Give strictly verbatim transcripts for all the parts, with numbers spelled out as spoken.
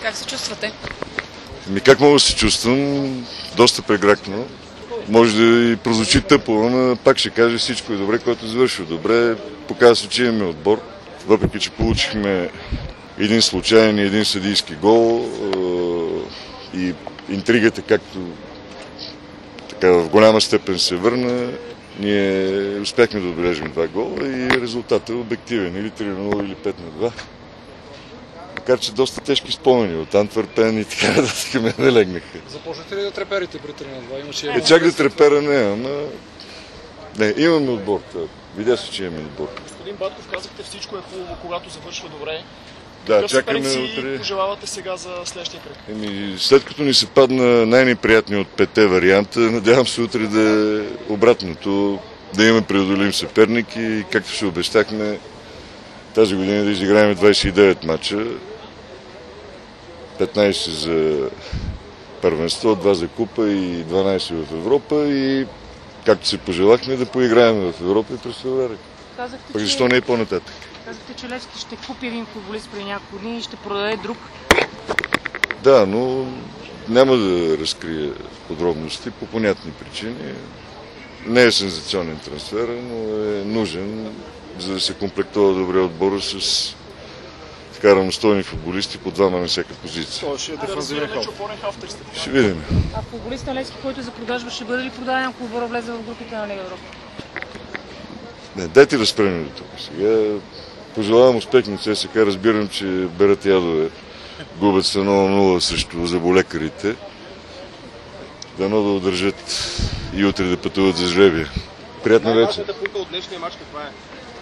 Как се чувствате? Ми как мога да се чувствам? Доста прегракно. Може да и прозвучи тъпо, но пак ще кажа, всичко е добре, което завършва добре. Показва се, че имаме отбор. Въпреки че получихме един случайен и един съдийски гол и интригата, както така в голяма степен се върна, ние успяхме да отбележим два гола и резултатът е обективен, или три на нула, или пет на два. Макар че доста тежки спомени от Антверпен и така нататък ме не легнаха. Започнете ли да треперите при три на два? Имаше... Е, чак да трепера не, ама... Не, имаме отбор. Видя се, че имаме отбор. Господин Батков, казахте, всичко е хубаво, когато завършва добре. Да, Какъв чакаме съперник утре. си пожелавате сега за следващия кръг? Еми, след като ни се падна най-неприятни от петте варианта, надявам се утре да е обратното, да имаме преодолим съперник и както се обещахме тази година да изиграем двадесет и девет мача, петнадесет за първенство, два за купа и дванадесет в Европа и както се пожелахме да поиграем в Европа и през февруари. Пък защо не е по-нататък? Казахте, че Левски ще купи един футболист при няколко дни и ще продаде друг. Да, но няма да разкрия подробности по понятни причини. Не е сензационен трансфер, но е нужен, за да се комплектува добре отбора с така равностойни футболисти по двама на всяка позиция. Това ще е дефанзивен халф. Ще видим. А футболист на Левски, който е за продажба, ще бъде ли продаден, ако отбора влезе в групите на Лига Европа? Не, дайте да спрем до тук. Сега пожелавам успех на ЦСКА. Разбирам, че берат ядове, губят се едно на нула срещу заболекарите. Дано да удържат и утре да пътуват за жребия. Приятна вечер. Най-важната пункта от днешния мач каква е?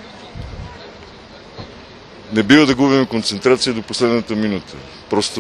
Не бива да губим концентрация до последната минута. Просто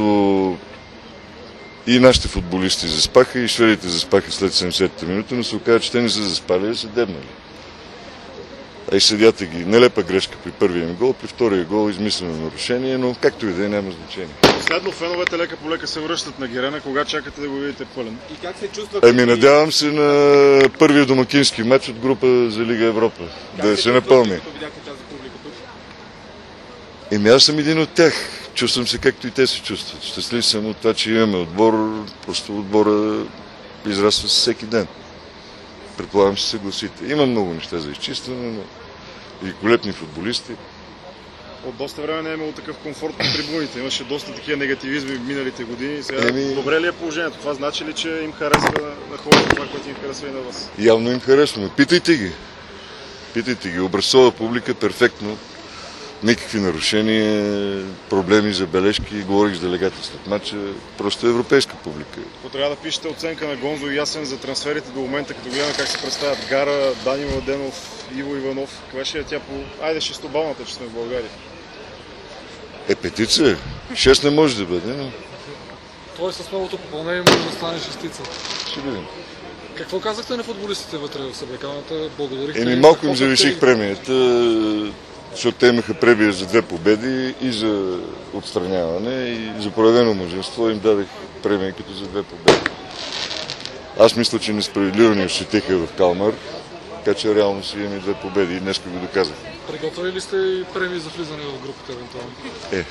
и нашите футболисти заспаха, и шведите заспаха след седемдесетата минута, но се оказа, че те не са заспали, а са дебнали. А и съдята ги. Нелепа грешка при първия им гол, при втория гол измислено нарушение, но както и да е, няма значение. Последно феновете лека по лека се връщат на Герена. Кога чакате да го видите пълен? И как се чувствате? Ами надявам се на първия домакински матч от група за Лига Европа. Как Да се се напълни. Като видяхте тази публика тук? Еми аз съм един от тях. Чувствам се както и те се чувстват. Щастлив съм от това, че имаме отбор. Просто отбора израства всеки ден. Предполагам, че се съгласите. Има много неща за изчистване, но и великолепни футболисти. От доста време не е имало такъв комфорт на трибуните. Имаше доста такива негативизми в миналите години. Сега Еми... добре ли е положението? Това значи ли, че им харесва на хората това, което им харесва и на вас? Явно им харесва. Питайте ги. Питайте ги. Образцова публика перфектно. Никакви нарушения, проблеми, забележки. Говорих с делегати след матча. Просто европейска публика. Ако трябва да пишете оценка на Гонзо и Ясен за трансферите до момента, като гледаме как се представят Гара, Дани Младенов, Иво Иванов, каква ще е тя по... Айде шестобалната, че сме в България. Е, петица. Шест не може да бъде, но... Той с новото попълнение може да стане шестица. Ще видим. Какво казахте на футболистите вътре в съблеканата? Благодарихте? Еми малко им завиших премията, защото те имаха пребия за две победи и за отстраняване, и за проявено мъжество им дадех премия като за две победи. Аз мисля, че несправедливо ни ощетиха в Калмар, така че реално си имаме две победи и днес го доказах. Приготвили ли сте и премии за влизане в групата евентуално? Е.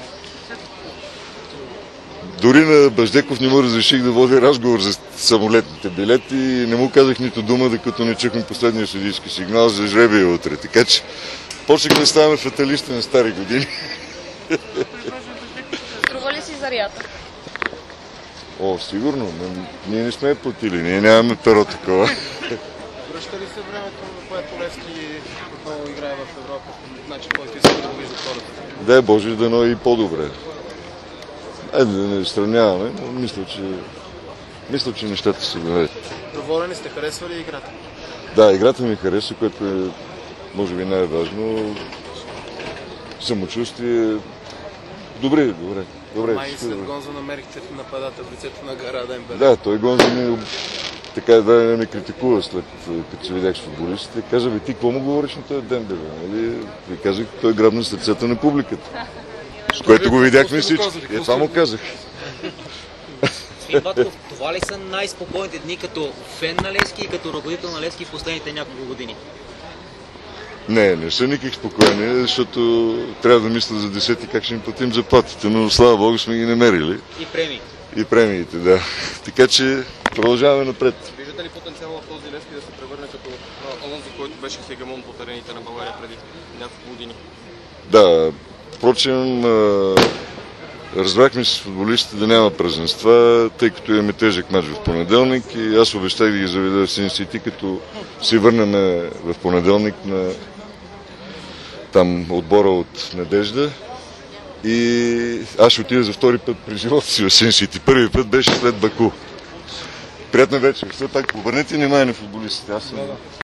Дори на Баждеков не му разреших да води разговор за самолетните билети и не му казах нито дума, докато не чухме последния съдийски сигнал за жребия утре. Така че почнах да ставаме фаталисти на стари години. Струва ли си зарията? О, сигурно. Но ние не сме платили. Ние нямаме перо такова. Връща ли се времето, в което Левски отново играе в Европа? Значи, който иска да го вижда хората? Дай Боже, дано и по-добре. Айде да не сравняваме, но мисля, че, мисля, че нещата се наведат. Доволен сте, харесва ли играта? Да, играта ми хареса, което е, може би, най-важно. Самочувствие. Добре, добре. добре. Май след Гонзо намерихте нападател в лицето на Гара Дембеле. Да, той Гонзо ми така едва не ме критикува след като се видях с футболистите. Каза, бе, ти какво му говориш на този Дембеле? Нали? Ви казах, той грабна сърцето на публиката. С което го видяхме всички. Е, това му казах. Господин Батков, това ли са най-спокойните дни като фен на Левски и като ръководител на Левски в последните няколко години? Не, не са никак спокойни, защото трябва да мисля за десети как ще им платим заплатите, но слава Богу сме ги намерили. И премии. И премиите, да. Така че продължаваме напред. Виждате ли потенциал в този Левски да се превърне като а, онзи, който беше хегемон по терените на България преди няколко години? Да, впрочем, а, разбрахме с футболистите да няма празненства, тъй като имаме тежък мач в понеделник и аз обещах да ги заведа в Син Сити, като си върнем в понеделник на там отбора от Надежда. И аз ще отида за втори път при живота си в Син Сити. Първи път беше след Баку. Приятна вечер. Все пак обърнете внимание на футболистите. Аз съм...